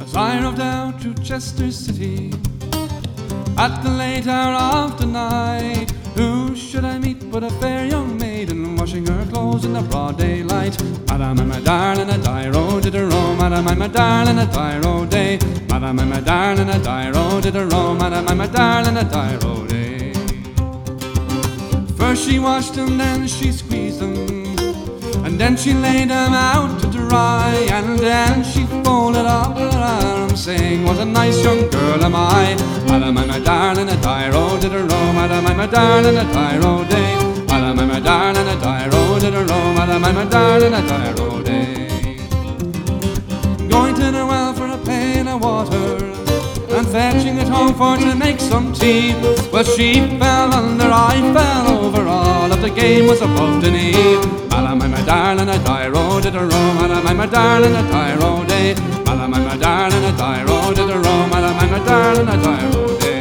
As I rode down to Chester City at the late hour of the night, who should I meet but a fair young maiden washing her clothes in the broad daylight? Madam, I'm a darling, a die-road did a row. Madam, I'm a darling, a die-road day. Madam, I'm a darling, a die-road did a row. Madam, I'm a darling, a die-road day. First she washed them, then she squeezed them, and then she laid them out to dry, and then she folded up her arm, saying, what a nice young girl am I. Madam, I'm a darling, a die-road did a row. Madam, I'm a darling, a die-road day. Madam, I'm a darling, a die-road did a row. Madam, I'm a darling, a die-road day. Going to the well for a pail of water, and fetching it home for to make some tea. Well, she fell under, I fell over, all of the game was above the knee. Madam, I'm a darling, a die-road did a row. Madam, I'm a darling, a die-road day. Madam, I'm a darling, a die-road did a row. Madam, I'm a darling, a die-road day.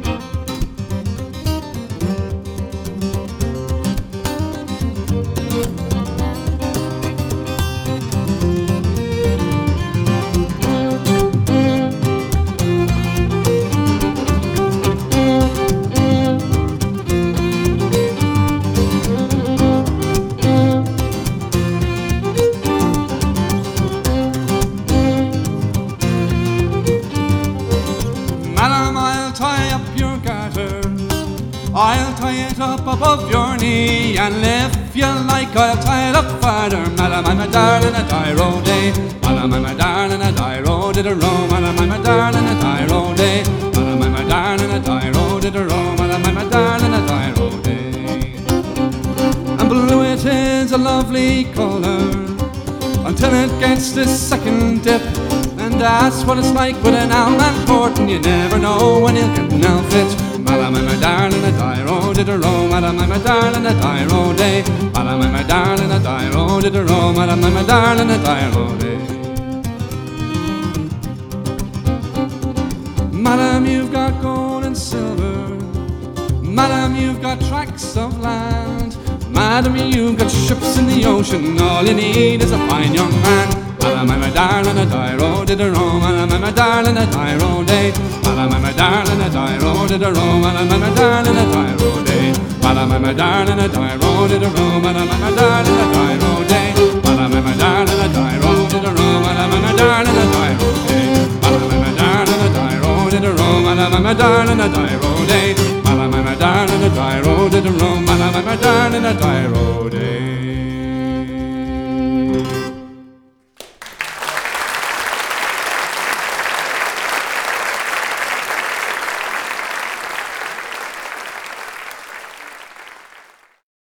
Madam, I'll tie up your garter, I'll tie it up above your knee, and if you like I'll tie it up farther. Madam, I'm a darling, a die-road day. Madam, I'm a darling, a die-road did a row. Madam, I'm a darling, a die-road day. Madam, I'm a darling, a die-road did a row. Madam, I'm a darling, a die-road day. And blue it is a lovely colour until it gets the second dip, and that's what it's like with an owl and courting. You never know when you'll get an outfit. Madam, I'm a darling, a die-road did a row. Madam, I'm a darling, a die-road day. Madam, I'm a darling, a die-road did a row. Madam, I'm a darling, a die-road day. Madam, you've got gold and silver. Madam, you've got tracts of land. Madam, you've got ships in the ocean. All you need is a fine young man. Madam, I'm a darling, a die-road did a row. Madam, I'm a darling, a die-road day. Madam, I'm a darling, a die-road did a row. Madam, I'm a darling, a die-road day. Madam, I'm a darling, a die-road did a row. Madam, I'm a darling, a die-road day. Madam, I'm a darling, a die-road did a row. Madam, I'm a darling, a die-road day. Madam, I'm a darling, a die-road did a row. Madam, I'm a darling, a die-road.